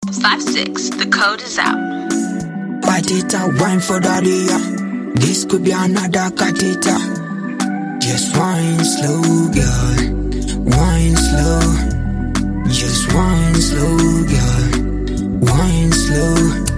56. The code is out. Patita, wine for daddy, yeah. This could be another catita. Just wine slow, girl. Wine slow. Just wine slow, girl. Wine slow.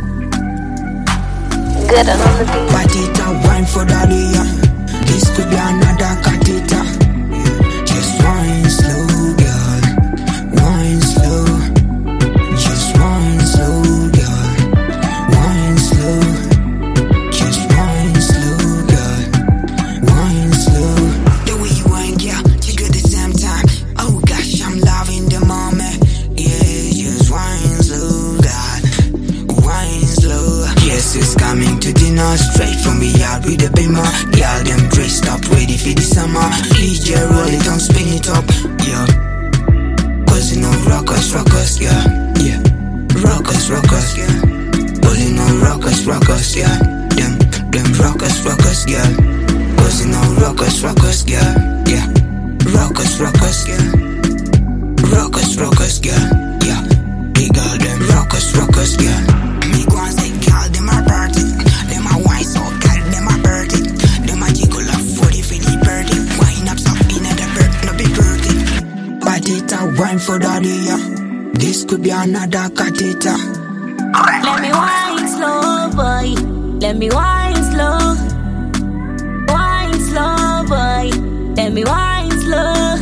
Good on the beat. Patita, wine for daddy, yeah. This could be another catita. Just wine slow, girl. Wine slow. Just wine slow, girl. Wine slow. Just wine slow, girl. Wine slow. The way you wine, girl, you do the same time. Oh gosh, I'm loving the moment. Yeah, just wine slow, girl. Wine slow. Yes, it's coming to dinner. Straight from the yard with the beamer. Girl, them dressed up, ready for the summer. DJ roll it on, spin it up, yeah. Cause you know rockers, yeah, yeah. Rockers, yeah. Cause you know rockers, yeah. Them rockers, yeah. Cause you know rockers, yeah, yeah. Rockers, yeah. Rockers, yeah, yeah. Big girl, them rockers, yeah. Me go and say, girl, them are party. Them are wine so girl, them are dirty. Them are jiggle up 40 for the birdie. Wine up some in the bird, no be dirty. Patita, wine for daddy, yeah. This could be another catita. Let me wine slow, boy. Let me wine slow. Wine slow, boy. Let me wine slow.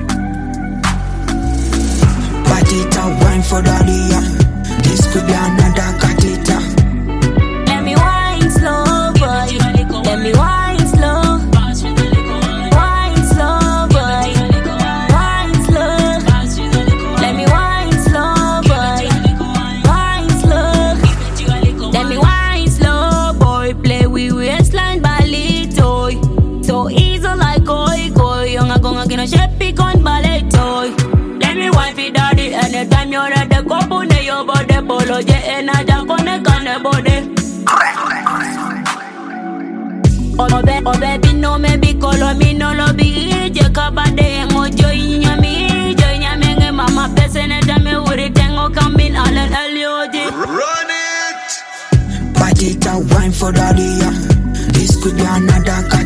Patita, wine for daddy, yeah. This could be another catita. Let me wine slow, boy. Let me wine slow. Wine slow, boy. Wine slow. Let me wine slow, boy. Wine slow. Let me wine slow, boy. Play with waistline ballet toy. So easy like koi. Young a gonga kino shepi con ballet toy. Let me wine for daddy. Anytime you're at the couple, ne your body polo je ena jakone kane body. Oh baby, no me be color me no lo be je kabade ngojo inyami jo inyame mama pesene dame uri tengo kamin alen elioji. Run it! Patita, wine for daddy, yeah. This could be another